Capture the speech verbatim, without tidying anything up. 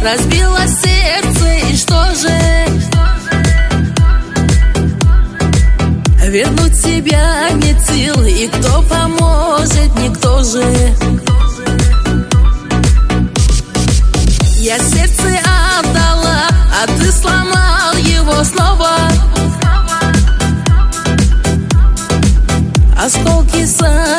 разбила сердце, и что же? Вернуть тебя нет сил, и кто поможет, никто же. Я сердце отдала, а ты сломал его снова. Осколки са